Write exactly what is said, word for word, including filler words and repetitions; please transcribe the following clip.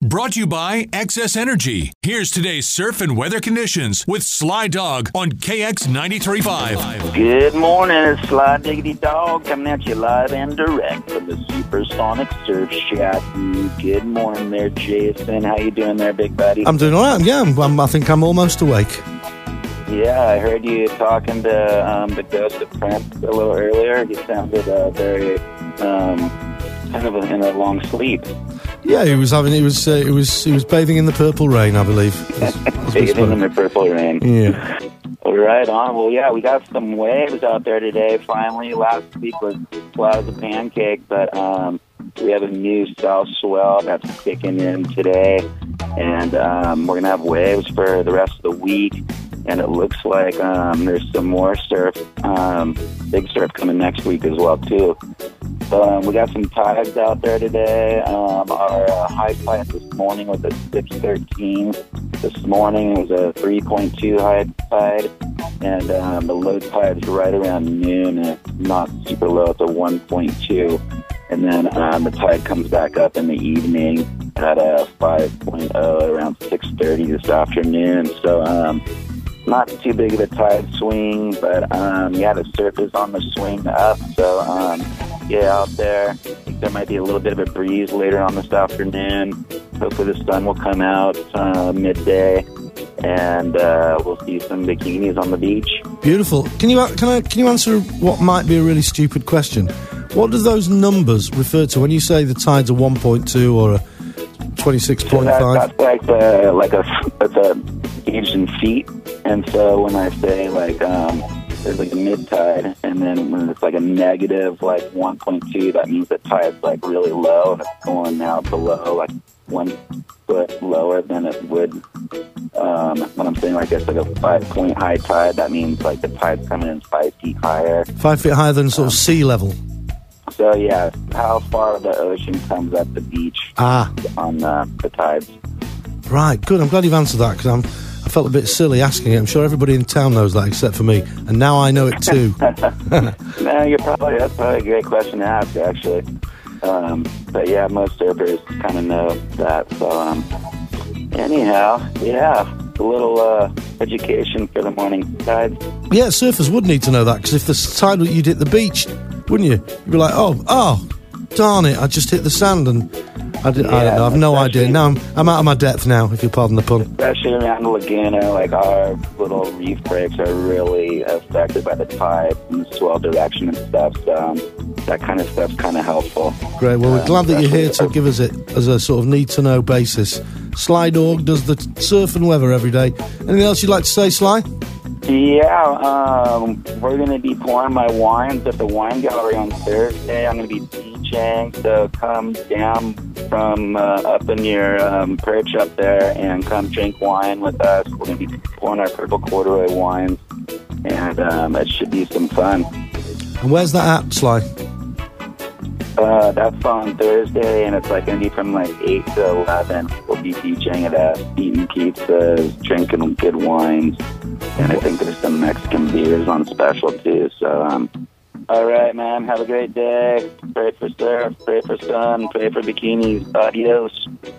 Brought to you by Excess Energy. Here's today's surf and weather conditions with Sly Dog on K X ninety-three point five. Good morning, it's Sly Diggity Dog coming at you live and direct from the Supersonic Surf Chassis. Good morning there, Jason. How you doing there, big buddy? I'm doing all right. Yeah, I'm, I'm, I think I'm almost awake. Yeah, I heard you talking to um, the Ghost of Prince a little earlier. You sounded uh, very um, kind of in a long sleep. Yeah, he was having. He was. Uh, he was. He was bathing in the purple rain, I believe. As, as bathing in the purple rain. Yeah. Right on. Well, yeah, we got some waves out there today. Finally, last week was flat as a pancake, but um, we have a new south swell that's kicking in today, and um, we're gonna have waves for the rest of the week. And it looks like um, there's some more surf, um, big surf coming next week as well, too. So um, we got some tides out there today. Um, our uh, high tide this morning was at six thirteen. This morning it was a three point two high tide. And um, the low tide is right around noon. And it's not super low. It's a one point two. And then um, the tide comes back up in the evening at a five point oh around six thirty this afternoon. So, um... not too big of a tide swing, but um, yeah, the surf is on the swing up. So um, get out there. I think there might be a little bit of a breeze later on this afternoon. Hopefully the sun will come out uh, midday, and uh, we'll see some bikinis on the beach. Beautiful. Can you can I can you answer what might be a really stupid question? What do those numbers refer to when you say the tide's a one point two or a twenty-six point five? So that, that's like the, like a that's a gauge in feet. And so when I say, like, um, there's, like, a mid-tide, and then when it's, like, a negative, like, one point two, that means the tide's, like, really low, and it's going now below, like, one foot lower than it would. Um, when I'm saying, like, it's, like, a five-point high tide, that means, like, the tide's coming in five feet higher. Five feet higher than sort um, of sea level. So, yeah, how far the ocean comes at the beach ah. on uh, the tides. Right, good. I'm glad you've answered that, because I'm... I felt a bit silly asking it. I'm sure everybody in town knows that except for me. And now I know it too. No, you're probably, that's probably a great question to ask, actually. Um, but yeah, most surfers kind of know that. So, um, anyhow, yeah, a little uh, education for the morning tides. Yeah, surfers would need to know that, because if the tide you'd hit the beach, wouldn't you? You'd be like, oh, oh, darn it, I just hit the sand and... I, did, yeah, I don't know, I've no idea. Now I'm, I'm out of my depth now, if you pardon the pun. Especially around the Laguna, like our little reef breaks are really affected by the tide and the swell direction and stuff, so um, that kind of stuff's kind of helpful. Great, well, we're um, glad that you're here to give us it as a sort of need-to-know basis. Sly Dog does the surf and weather every day. Anything else you'd like to say, Sly? Yeah, um, we're going to be pouring my wines at the wine gallery on Thursday. I'm going to be DJing, so come down from uh, up in your um, perch up there and come drink wine with us. We're going to be pouring our purple corduroy wines, and um, it should be some fun. And where's that at, Sly? Uh, that's on Thursday, and it's like going to be from like eight to eleven. We'll be DJing at us, eating pizzas, drinking good wines, and I think there's some Mexican beers on special too. So, um, all right, man, have a great day. Pray for surf, pray for sun, pray for bikinis. Adios.